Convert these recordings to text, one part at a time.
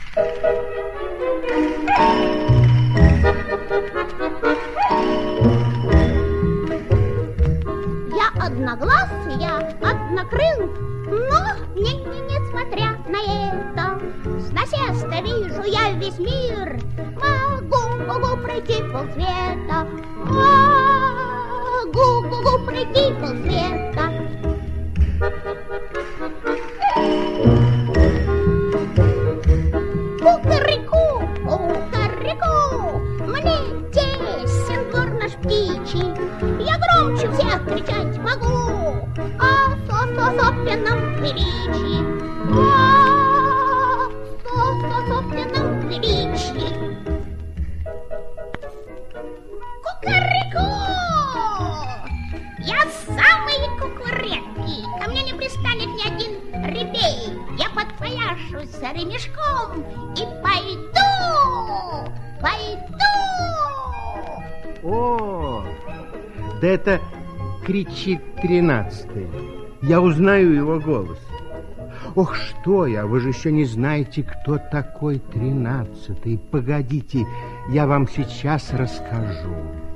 Я одноглаз, я однокрыл, но, несмотря на это, с насеста вижу я весь мир. Могу пройти полсвета, могу пройти полсвета. Кукареку, кукареку, мне тесен двор наш птичий. Я громче всех кричать могу о собственном приличии, о собственном приличии. Кукареку! Я самый кукуредкий, ко мне не пристанет ни один репей. Я подпояшусь за ремешком и пойду. О, да это кричит 13-й. Я узнаю его голос. Ох, что я, вы же еще не знаете, кто такой 13-й. Погодите, я вам сейчас расскажу.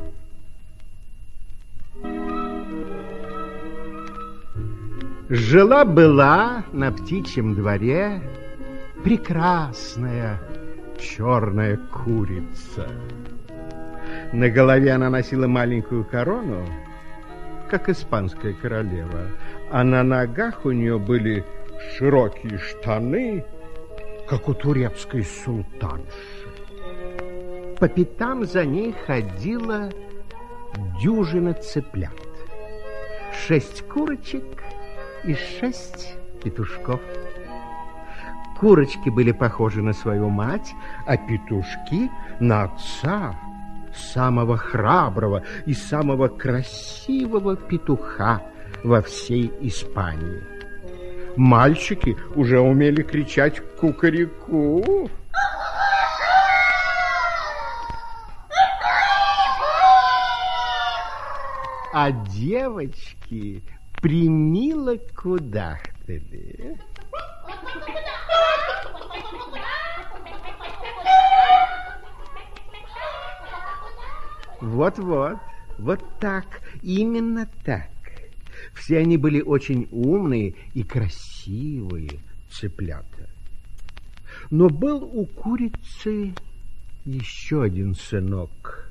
Жила-была на птичьем дворе прекрасная черная курица. На голове она носила маленькую корону, как испанская королева, а на ногах у нее были широкие штаны, как у турецкой султанши. По пятам за ней ходила дюжина цыплят, 6 курочек и 6 петушков. Курочки были похожи на свою мать, а петушки на отца, самого храброго и самого красивого петуха во всей Испании. Мальчики уже умели кричать кукареку. А девочки примило кудахтали. Вот-вот, вот так, именно так. Все они были очень умные и красивые цыплята. Но был у курицы еще один сынок,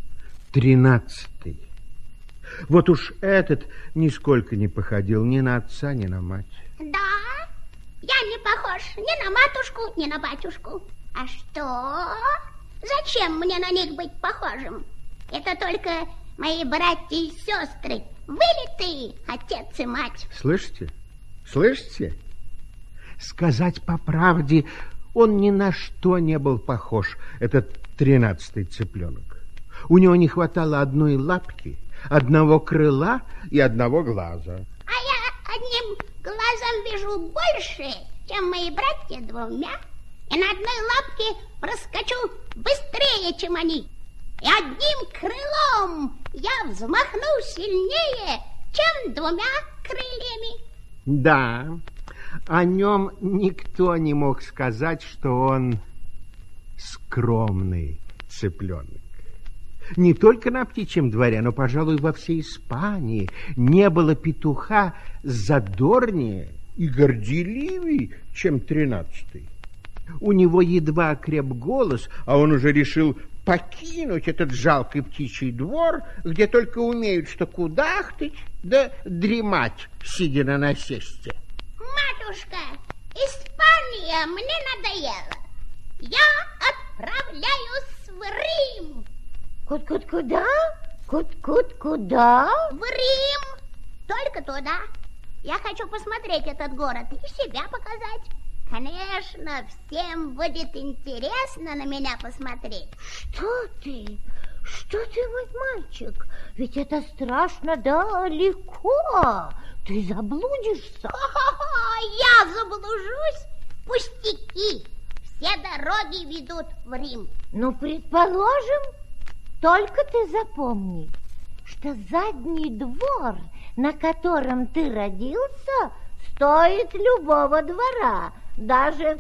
13-й. Вот уж этот нисколько не походил ни на отца, ни на мать. Да, я не похож ни на матушку, ни на батюшку. А что? Зачем мне на них быть похожим? Это только мои братья и сестры, вылитые отец и мать. Слышите? Слышите? Сказать по правде, он ни на что не был похож, этот 13-й цыпленок. У него не хватало одной лапки, одного крыла и одного глаза. А я одним глазом вижу больше, чем мои братья двумя. И на одной лапке проскочу быстрее, чем они. И одним крылом я взмахну сильнее, чем двумя крыльями. Да, о нем никто не мог сказать, что он скромный цыпленок. Не только на птичьем дворе, но, пожалуй, во всей Испании не было петуха задорнее и горделивее, чем 13-й. У него едва окреп голос, а он уже решил покинуть этот жалкий птичий двор, где только умеют что кудахтать, да дремать, сидя на насесте. Матушка, Испания мне надоела. Я отправляюсь в Рим. Куда? Куда? В Рим. Только туда. Я хочу посмотреть этот город и себя показать. Конечно, всем будет интересно на меня посмотреть. Что ты, мой мальчик? Ведь это страшно далеко. Ты заблудишься. Я заблужусь? Пустяки. Все дороги ведут в Рим. Ну, предположим, только ты запомни, что задний двор, на котором ты родился, стоит любого двора. даже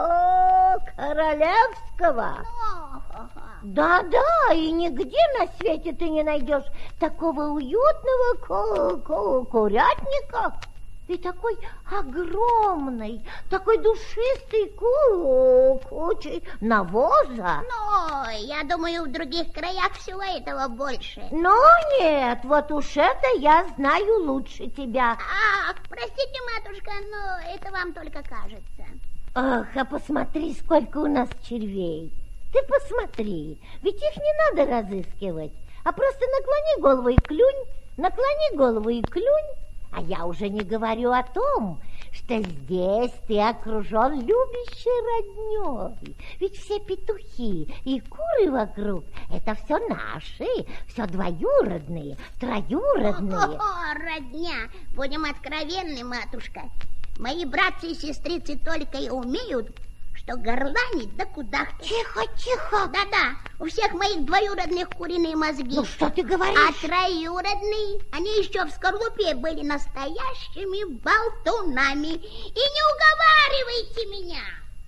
королевского. Да-да, и нигде на свете ты не найдешь такого уютного курятника. И такой огромный, такой душистый кучей навоза. Но я думаю, в других краях всего этого больше. Но нет, вот уж это я знаю лучше тебя. Ах, простите, матушка, но это вам только кажется. Ах, а посмотри, сколько у нас червей. Ты посмотри, ведь их не надо разыскивать, а просто наклони голову и клюнь, наклони голову и клюнь. А я уже не говорю о том, что здесь ты окружен любящей роднёй. Ведь все петухи и куры вокруг — это все наши, все двоюродные, троюродные. О, родня, будем откровенны, матушка. Мои братцы и сестрицы только и умеют, что горланить да кудахтать. Тихо, тихо. Да-да, у всех моих двоюродных куриные мозги. Ну что ты говоришь? А троюродные, они еще в скорлупе были настоящими болтунами. И не уговаривайте меня.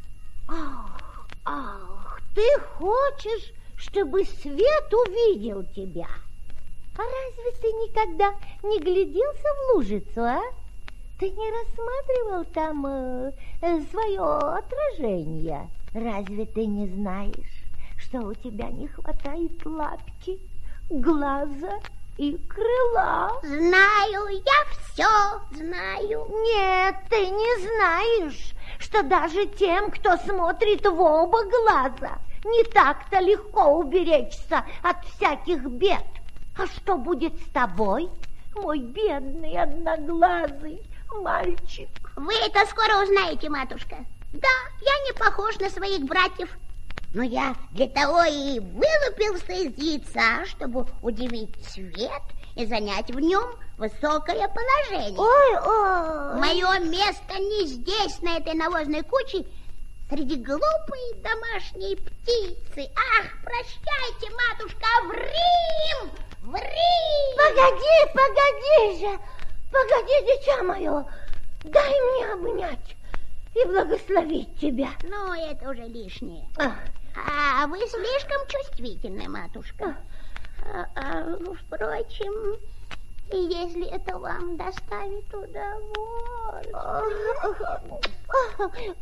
Ах, ты хочешь, чтобы свет увидел тебя? А разве ты никогда не гляделся в лужицу, а? Ты не рассматривал там свое отражение? Разве ты не знаешь, что у тебя не хватает лапки, глаза и крыла? Знаю, я все знаю. Нет, ты не знаешь, что даже тем, кто смотрит в оба глаза, не так-то легко уберечься от всяких бед. А что будет с тобой, мой бедный одноглазый мальчик? Вы это скоро узнаете, матушка. Да, я не похож на своих братьев, но я для того и вылупился из яйца, чтобы удивить свет и занять в нем высокое положение. Ой. Мое место не здесь, на этой навозной куче, среди глупой домашней птицы. Ах, прощайте, матушка, в Рим! В Рим! Погоди же! Погоди, дитя мое, дай мне обнять и благословить тебя. Ну, это уже лишнее. А вы слишком чувствительны, матушка. Впрочем, и если это вам доставит удовольствие.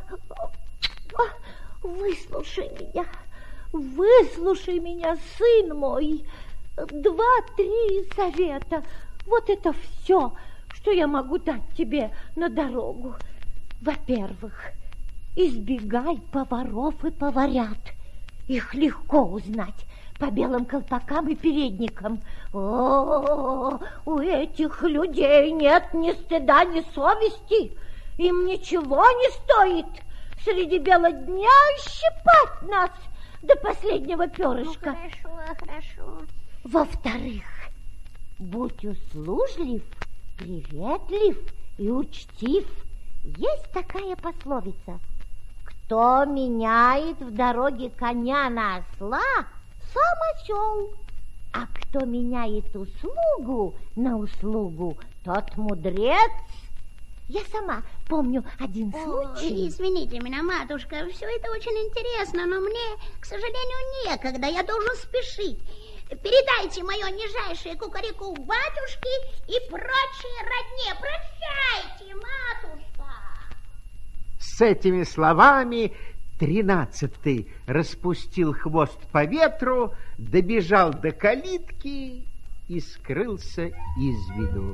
Выслушай меня, сын мой. 2-3 совета. Вот это все, что я могу дать тебе на дорогу. Во-первых, избегай поваров и поварят. Их легко узнать по белым колпакам и передникам. О, у этих людей нет ни стыда, ни совести. Им ничего не стоит среди бела дня щипать нас до последнего перышка. Ну, хорошо. Во-вторых, будь услужлив, приветлив и учтив. Есть такая пословица: кто меняет в дороге коня на осла, сам осел, а кто меняет услугу на услугу, тот мудрец. Я сама помню один случай. Извините меня, матушка, все это очень интересно, но мне, к сожалению, некогда, я должен спешить. Передайте мое нижайшее кукареку батюшке и прочие родне. Прощайте, матушка. С этими словами 13-й распустил хвост по ветру, добежал до калитки и скрылся из виду.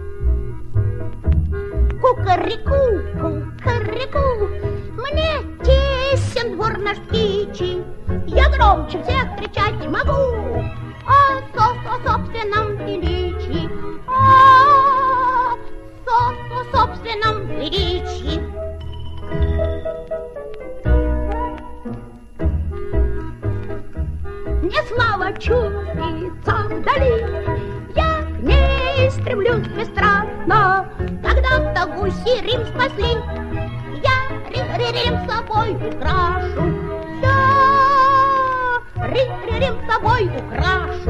Кукареку, кукареку, мне тесен двор наш птичий, я громче всех кричать могу о собственном величии, о собственном величии. Мне слава чудится вдали, я к ней стремлюсь бесстрастно. Когда-то гуси Рим спасли, я Рим собой украшу. Я Рим собой украшу.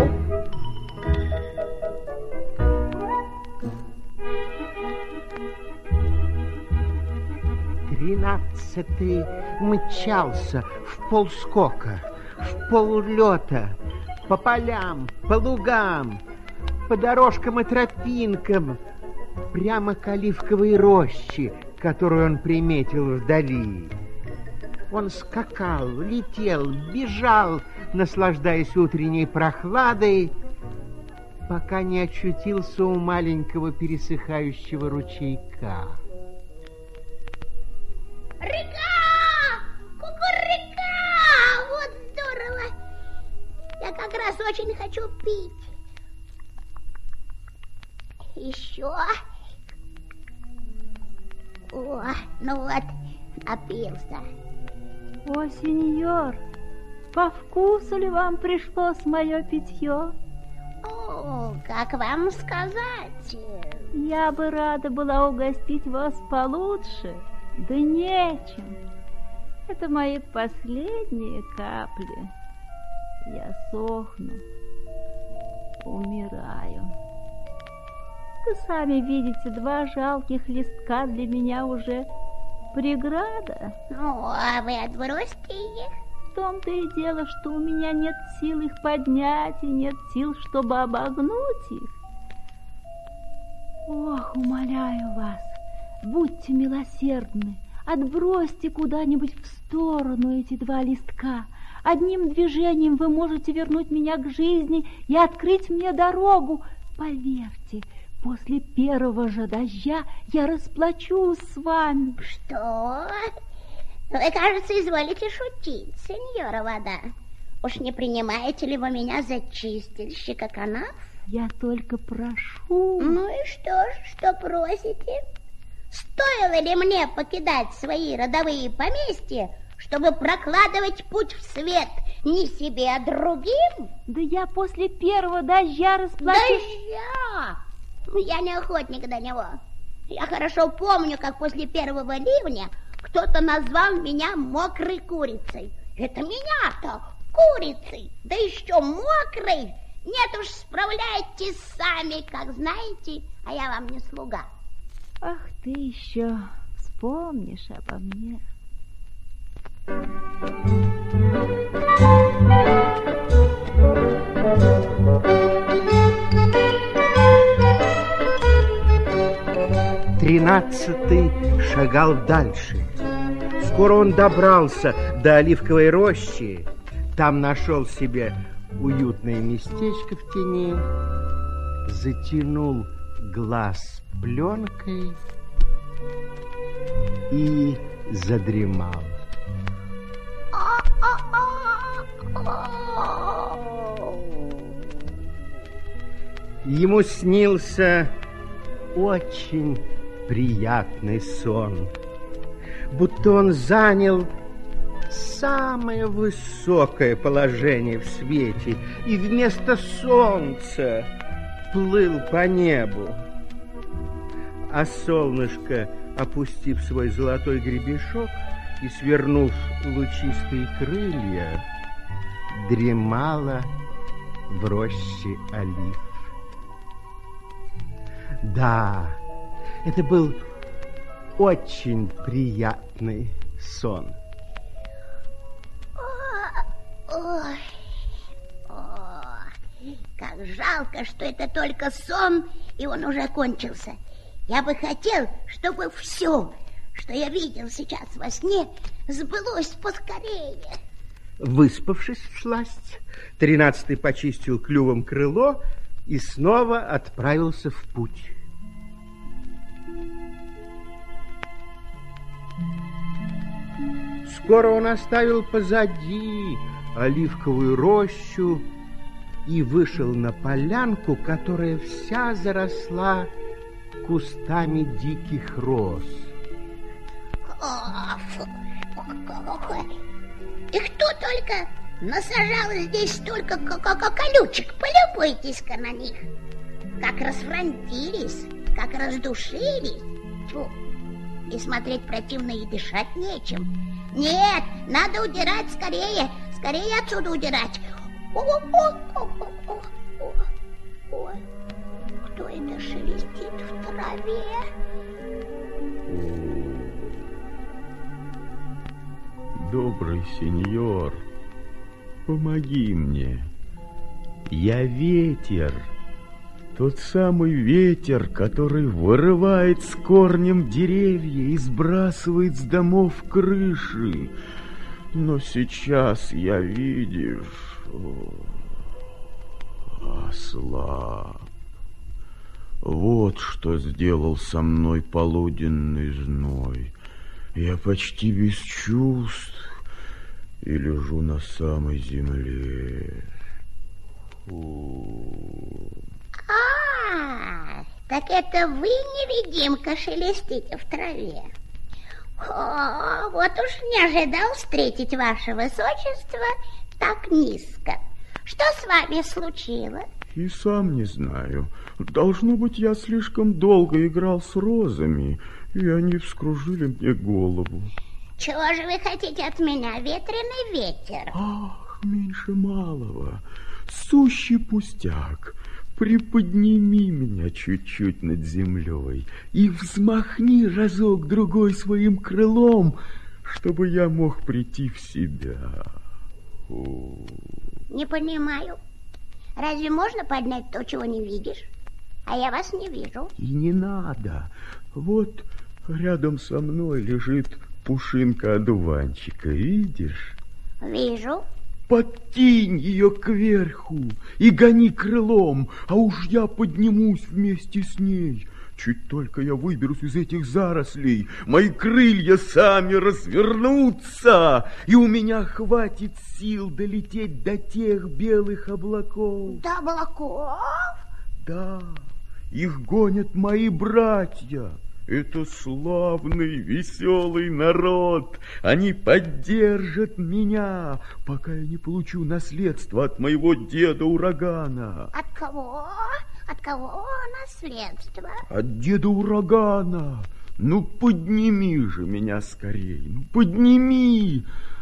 13-й мчался в полскока, в поллета, по полям, по лугам, по дорожкам и тропинкам, прямо к оливковой роще, которую он приметил вдали. Он скакал, летел, бежал, наслаждаясь утренней прохладой, пока не очутился у маленького пересыхающего ручейка. Река! Кукурека! Вот здорово! Я как раз очень хочу пить. Еще. О, ну вот, напился. О, сеньор, по вкусу ли вам пришлось мое питье? О, как вам сказать? Я бы рада была угостить вас получше, да нечем. Это мои последние капли. Я сохну, умираю. Вы сами видите, 2 жалких листка для меня уже преграда. Ну, а вы отбросьте их. В том-то и дело, что у меня нет сил их поднять и нет сил, чтобы обогнуть их. Ох, умоляю вас, будьте милосердны, отбросьте куда-нибудь в сторону эти 2 листка. Одним движением вы можете вернуть меня к жизни и открыть мне дорогу. Поверьте, после первого же дождя я расплачусь с вами. Что? Вы, кажется, изволите шутить, сеньора Вода. Уж не принимаете ли вы меня за чистильщика канав? Я только прошу. Ну и что ж, что просите? Стоило ли мне покидать свои родовые поместья, чтобы прокладывать путь в свет не себе, а другим? Да я после первого дождя расплачусь. Дождя? Я не охотник до него. Я хорошо помню, как после первого ливня кто-то назвал меня мокрой курицей. Это меня-то, курицей, да еще мокрой. Нет уж, справляйтесь сами, как знаете, а я вам не слуга. Ах, ты еще вспомнишь обо мне. 13-й шагал дальше. Скоро он добрался до оливковой рощи. Там нашел себе уютное местечко в тени, затянул глаз пленкой и задремал. Ему снился очень приятный сон, будто он занял самое высокое положение в свете и вместо солнца плыл по небу. А солнышко, опустив свой золотой гребешок и свернув лучистые крылья, дремало в роще олив. Да, это был очень приятный сон. Ой, как жалко, что это только сон, и он уже кончился. Я бы хотел, чтобы все, что я видел сейчас во сне, сбылось поскорее. Выспавшись всласть, 13-й почистил клювом крыло и снова отправился в путь. Скоро он оставил позади оливковую рощу и вышел на полянку, которая вся заросла кустами диких роз. И кто только насажал здесь столько колючек, полюбуйтесь-ка на них. Как расфронтились, как раздушились. Фу. И смотреть противно, и дышать нечем. Нет, надо удирать скорее, скорее отсюда удирать. Ой, кто это шелестит в траве? добрый сеньор, помоги мне. Я ветер, тот самый ветер, который вырывает с корнем деревья и сбрасывает с домов крыши. Но сейчас я, видишь, ослаб. Вот что сделал со мной полуденный зной. Я почти без чувств и лежу на самой земле. Так это вы, невидимка, шелестите в траве? О, вот уж не ожидал встретить ваше высочество так низко. Что с вами случилось? И сам не знаю. Должно быть, я слишком долго играл с розами, и они вскружили мне голову. Чего же вы хотите от меня, ветреный ветер? Ах, меньше малого. Сущий пустяк. Приподними меня чуть-чуть над землей и взмахни разок-другой своим крылом, чтобы я мог прийти в себя. Не понимаю. Разве можно поднять то, чего не видишь? А я вас не вижу. И не надо. Вот рядом со мной лежит пушинка одуванчика, видишь? Вижу. Подкинь ее кверху и гони крылом, а уж я поднимусь вместе с ней. Чуть только я выберусь из этих зарослей, мои крылья сами развернутся, и у меня хватит сил долететь до тех белых облаков. До облаков? Да, их гонят мои братья. Это славный, веселый народ. Они поддержат меня, пока я не получу наследство от моего деда Урагана. От кого? От кого наследство? От деда Урагана. Ну, подними же меня скорей. Ну, подними.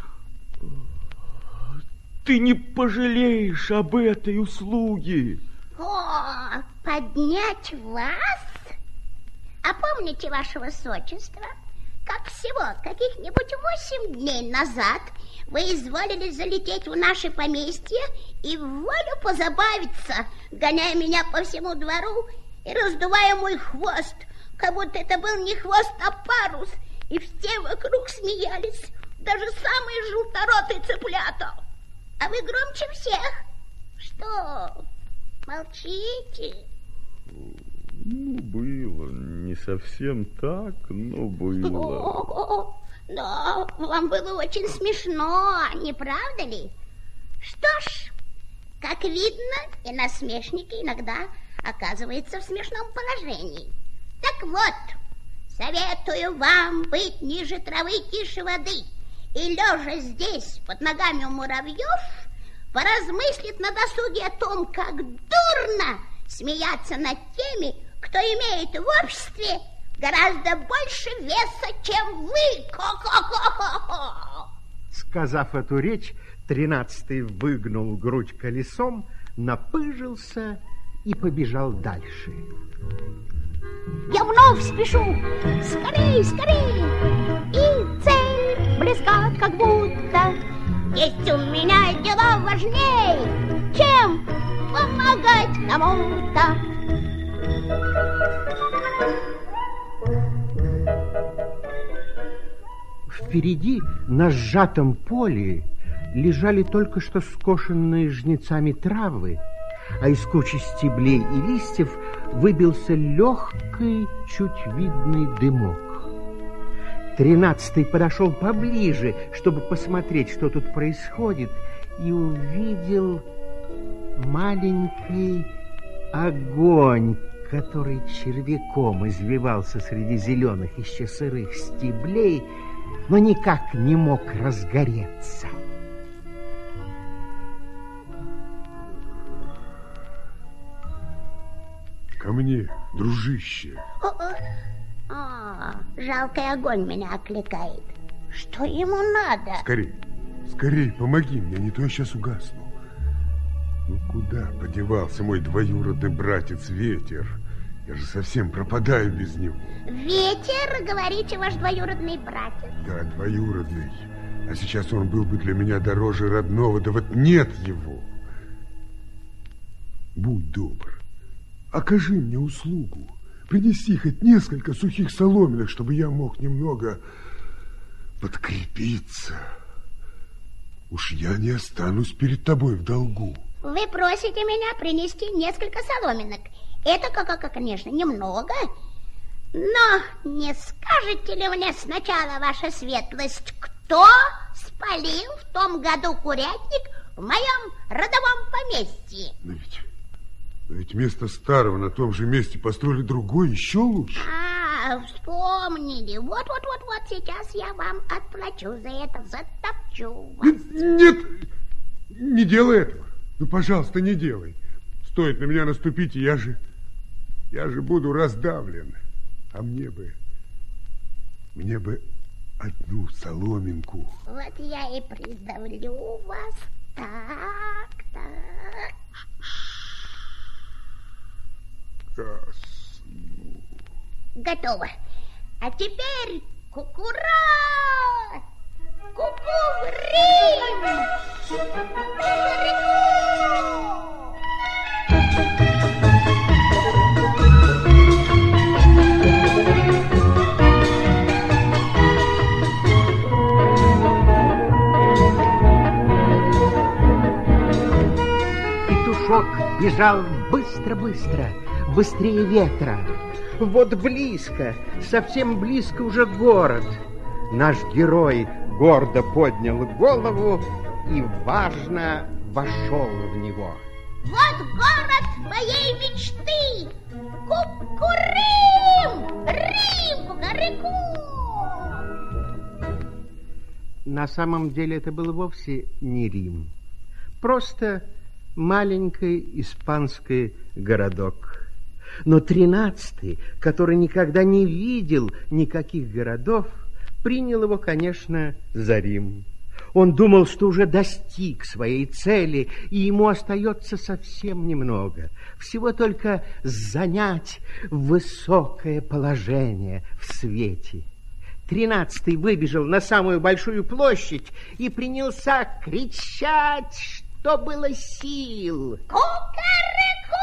Ты не пожалеешь об этой услуге. О, поднять вас? А помните, ваше высочество, как всего каких-нибудь 8 дней назад вы изволили залететь в наше поместье и в волю позабавиться, гоняя меня по всему двору и раздувая мой хвост, как будто это был не хвост, а парус, и все вокруг смеялись, даже самые желторотые цыплята. А вы громче всех. Что, молчите? Ну, было. Не совсем так, но было. Да, вам было очень смешно, не правда ли? Что ж, как видно, и насмешники иногда оказываются в смешном положении. Так вот, советую вам быть ниже травы, тише воды, и лежа здесь, под ногами у муравьев, поразмыслить на досуге о том, как дурно смеяться над теми, кто имеет в обществе гораздо больше веса, чем вы. Ко-ко-ко-ко-ко. Сказав эту речь, 13-й выгнул грудь колесом, напыжился и побежал дальше. Я вновь спешу, скорей, скорей, и цель близка, как будто. Есть у меня дела важней, чем помогать кому-то. Впереди на сжатом поле лежали только что скошенные жнецами травы, а из кучи стеблей и листьев выбился легкий, чуть видный дымок. 13-й подошел поближе, чтобы посмотреть, что тут происходит, и увидел маленький огонь, который червяком извивался среди зеленых, еще сырых стеблей, но никак не мог разгореться. Ко мне, дружище. Жалкий огонь меня окликает. Что ему надо? Скорей, скорей, помоги мне, не то я сейчас угасну. Ну, куда подевался мой двоюродный братец Ветер? Я же совсем пропадаю без него. Ветер, говорите, ваш двоюродный братец? Да, двоюродный. А сейчас он был бы для меня дороже родного, да вот нет его. Будь добр, окажи мне услугу. Принеси хоть несколько сухих соломинок, чтобы я мог немного подкрепиться. Уж я не останусь перед тобой в долгу. Вы просите меня принести несколько соломинок. Это, конечно, немного. Но не скажете ли мне сначала, ваша светлость, кто спалил в том году курятник в моем родовом поместье? Но ведь вместо старого на том же месте построили другой, еще лучше. Вспомнили. Вот, сейчас я вам отплачу за это, затопчу вас. Нет, не делай этого. Ну, пожалуйста, не делай. Стоит на меня наступить, и я же буду раздавлен. А мне бы одну соломинку. Вот я и придавлю вас. Так. Готово. А теперь кукура! Кукурим! Петушок бежал быстро-быстро, быстрее ветра. Вот близко, совсем близко уже город. Наш герой гордо поднял голову и важно вошел в него. Вот город моей мечты! Кукурим! Рим! Кукареку! На самом деле это был вовсе не Рим. Просто маленький испанский городок. Но 13-й, который никогда не видел никаких городов, принял его, конечно, за Рим. Он думал, что уже достиг своей цели, и ему остается совсем немного. Всего только занять высокое положение в свете. 13-й выбежал на самую большую площадь и принялся кричать, что было сил. Кукареку!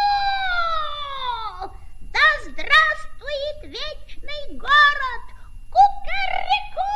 Да здравствует вечный город! Кукареку!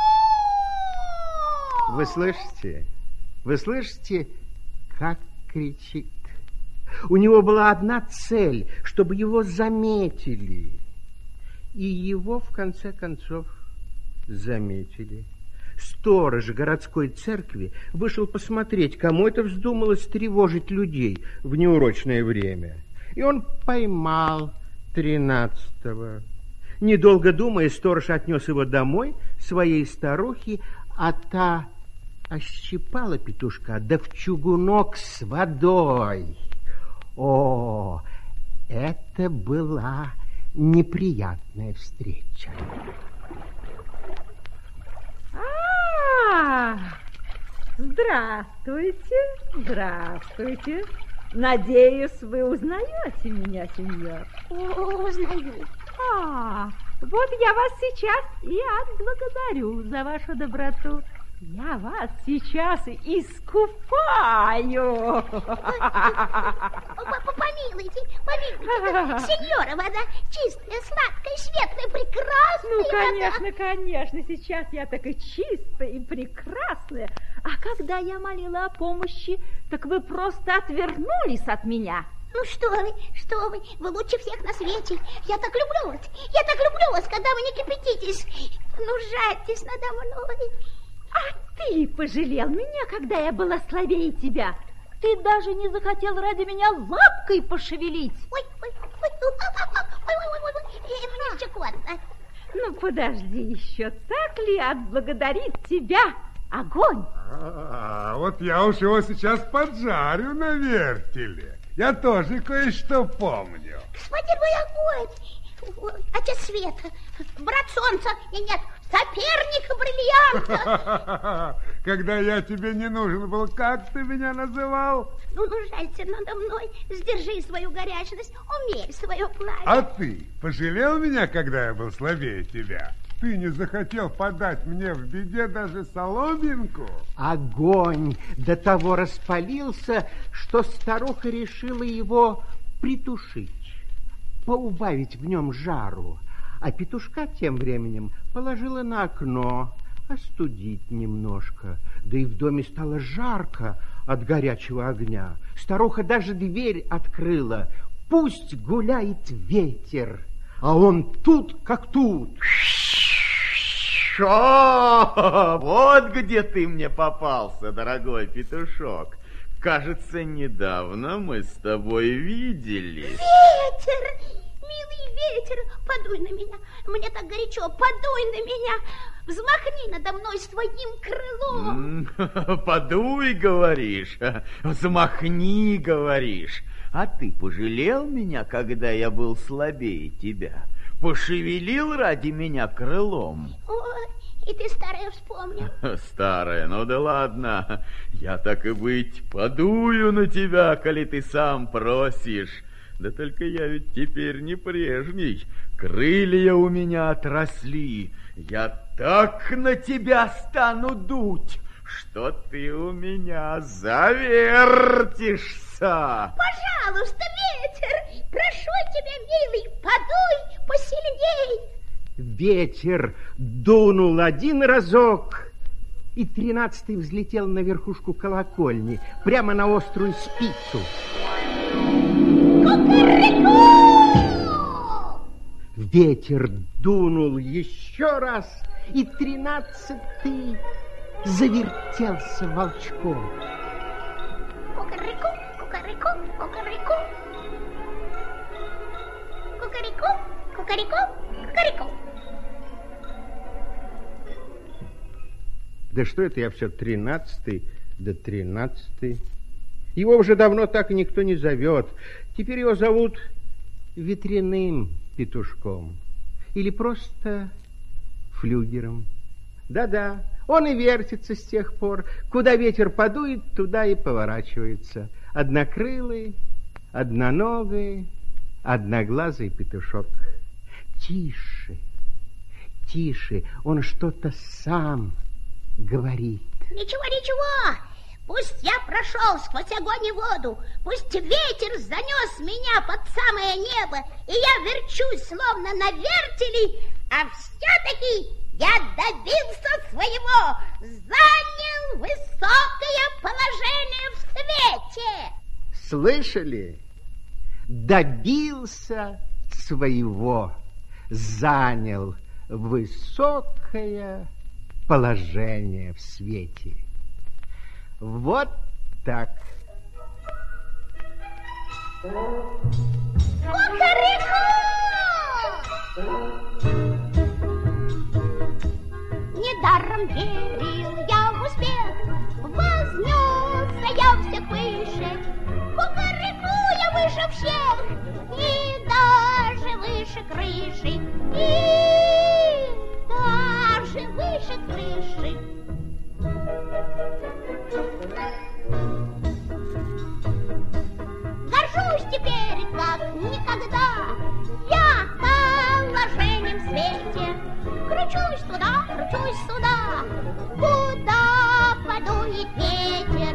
Вы слышите? Вы слышите, как кричит? У него была одна цель, чтобы его заметили. И его, в конце концов, заметили. Сторож городской церкви вышел посмотреть, кому это вздумалось тревожить людей в неурочное время. И он поймал 13-го. Недолго думая, сторож отнес его домой своей старухе, а та ощипала петушка, да в чугунок с водой. О, это была неприятная встреча. Здравствуйте, здравствуйте. Надеюсь, вы узнаете меня, сеньор? Узнаю. Вот я вас сейчас и отблагодарю за вашу доброту. Я вас сейчас искупаю. Помилуйте. Сеньора, вода чистая, сладкая, светлая, прекрасная. Ну, конечно. Сейчас я так и чистая, и прекрасная. А когда я молила о помощи, так вы просто отвернулись от меня. Ну, что вы, вы лучше всех на свете. Я так люблю вас, когда вы не кипятитесь. Ну, жальтесь надо мной. А ты пожалел меня, когда я была слабее тебя. Ты даже не захотел ради меня лапкой пошевелить. Ой, мне щекотно. Ну, подожди еще, так ли отблагодарит тебя огонь? Вот я уж его сейчас поджарю на вертеле. Я тоже кое-что помню. Господин мой огонь, отец света, брат солнца, нет, соперник бриллианта. Когда я тебе не нужен был, как ты меня называл? Ну, жалься надо мной, сдержи свою горячность, умерь свое пламя. А ты пожалел меня, когда я был слабее тебя? ты не захотел подать мне в беде даже соломинку? Огонь до того распалился, что старуха решила его притушить, поубавить в нем жару, а петушка тем временем положила на окно, остудить немножко. Да и в доме стало жарко от горячего огня. Старуха даже дверь открыла. Пусть гуляет ветер, а он тут как тут. О, вот где ты мне попался, дорогой петушок. Кажется, недавно мы с тобой виделись. Ветер, милый ветер, подуй на меня. Мне так горячо, подуй на меня. Взмахни надо мной своим крылом. Подуй, говоришь, взмахни, говоришь. А ты пожалел меня, когда я был слабее тебя? Пошевелил ради меня крылом? Ой, и ты старое вспомнил. Старое, ну да ладно. Я так и быть подую на тебя, коли ты сам просишь. Да только я ведь теперь не прежний. Крылья у меня отросли. Я так на тебя стану дуть, что ты у меня завертишься. Пожалуйста, ветер, прошу тебя, милый, подуй посильней. Ветер дунул один разок, и 13-й взлетел на верхушку колокольни, прямо на острую спицу. Кукареку! Ветер дунул еще раз, и 13-й завертелся волчком. Кукареку, кукареку, кукареку. Кукареку, кукареку, кукареку. Да что это я все 13-й, да 13-й. Его уже давно так и никто не зовет. Теперь его зовут ветряным петушком или просто флюгером. Да-да, он и вертится с тех пор. Куда ветер подует, туда и поворачивается. Однокрылый, одноногий, одноглазый петушок. Тише, тише, он что-то сам говорит. Ничего, ничего. Пусть я прошел сквозь огонь и воду, пусть ветер занес меня под самое небо, и я верчусь, словно на вертеле, а все-таки я добился своего, занял высокое положение в свете. Слышали? Добился своего, занял высокое положение в свете. Вот так. Кукареку! Недаром верил я в успех, вознесся я всех выше. Кукареку, я выше всех, и даже выше крыши, и даже выше крыши. Горжусь теперь, как никогда, я положением в свете. Кручусь туда, кручусь сюда, куда подует ветер,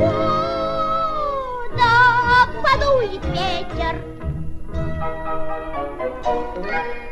куда подует ветер.